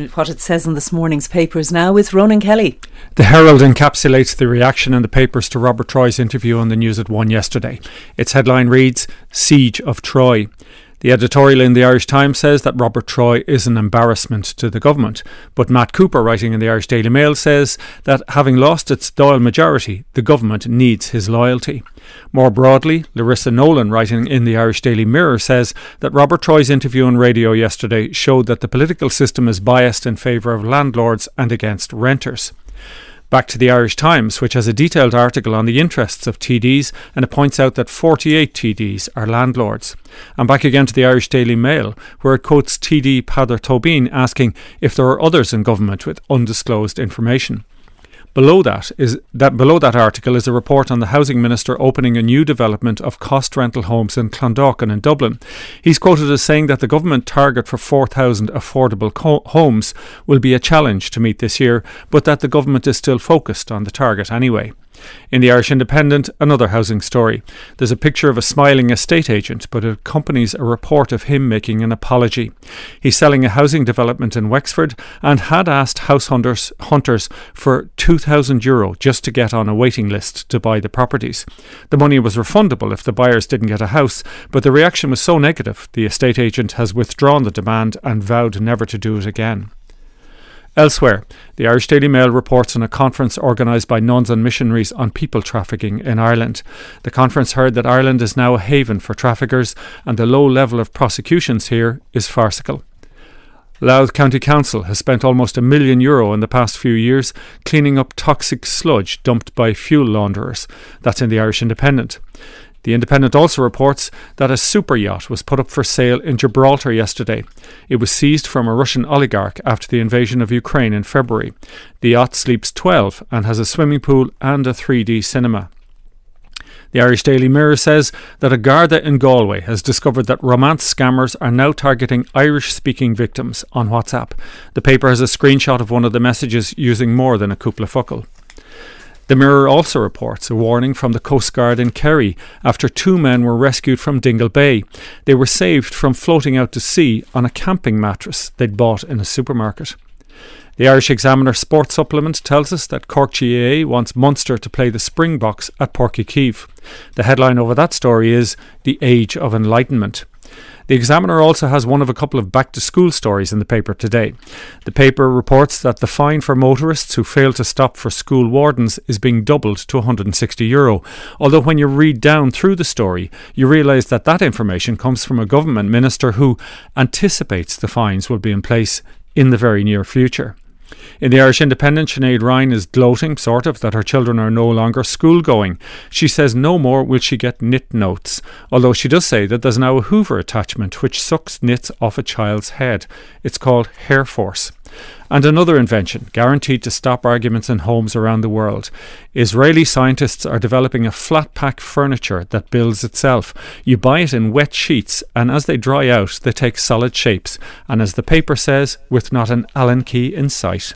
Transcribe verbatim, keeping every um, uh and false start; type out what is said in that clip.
to what it says in this morning's papers now with Ronan Kelly. The Herald encapsulates the reaction in the papers to Robert Troy's interview on the News at One yesterday. Its headline reads, Siege of Troy. The editorial in the Irish Times says that Robert Troy is an embarrassment to the government, but Matt Cooper, writing in the Irish Daily Mail, says that having lost its Dáil majority, the government needs his loyalty. More broadly, Larissa Nolan, writing in the Irish Daily Mirror, says that Robert Troy's interview on radio yesterday showed that the political system is biased in favour of landlords and against renters. Back to the Irish Times, which has a detailed article on the interests of T Ds, and it points out that forty-eight T Ds are landlords. And back again to the Irish Daily Mail, where it quotes T D Peadar Tóibín asking if there are others in government with undisclosed information. Below that is that below that article is a report on the Housing Minister opening a new development of cost rental homes in Clondalkin in Dublin. He's quoted as saying that the government target for four thousand affordable co- homes will be a challenge to meet this year, but that the government is still focused on the target anyway. In the Irish Independent, another housing story. There's a picture of a smiling estate agent, but it accompanies a report of him making an apology. He's selling a housing development in Wexford and had asked house hunters, hunters for two thousand euro just to get on a waiting list to buy the properties. The money was refundable if the buyers didn't get a house, but the reaction was so negative, the estate agent has withdrawn the demand and vowed never to do it again. Elsewhere, the Irish Daily Mail reports on a conference organised by nuns and missionaries on people trafficking in Ireland. The conference heard that Ireland is now a haven for traffickers and the low level of prosecutions here is farcical. Louth County Council has spent almost a million euro in the past few years cleaning up toxic sludge dumped by fuel launderers. That's in the Irish Independent. The Independent also reports that a super yacht was put up for sale in Gibraltar yesterday. It was seized from a Russian oligarch after the invasion of Ukraine in February. The yacht sleeps twelve and has a swimming pool and a three D cinema. The Irish Daily Mirror says that a Garda in Galway has discovered that romance scammers are now targeting Irish-speaking victims on WhatsApp. The paper has a screenshot of one of the messages using more than a couple of fuckle. The Mirror also reports a warning from the Coast Guard in Kerry after two men were rescued from Dingle Bay. They were saved from floating out to sea on a camping mattress they'd bought in a supermarket. The Irish Examiner Sports Supplement tells us that Cork G A A wants Munster to play the Springboks at Páirc Uí Chaoimh. The headline over that story is The Age of Enlightenment. The Examiner also has one of a couple of back-to-school stories in the paper today. The paper reports that the fine for motorists who fail to stop for school wardens is being doubled to one hundred sixty euro. Although when you read down through the story, you realise that that information comes from a government minister who anticipates the fines will be in place in the very near future. In the Irish Independent, Sinead Ryan is gloating, sort of, that her children are no longer school-going. She says no more will she get knit notes, although she does say that there's now a Hoover attachment which sucks knits off a child's head. It's called Hair Force. And another invention, guaranteed to stop arguments in homes around the world. Israeli scientists are developing a flat-pack furniture that builds itself. You buy it in wet sheets, and as they dry out, they take solid shapes. And as the paper says, with not an Allen key in sight.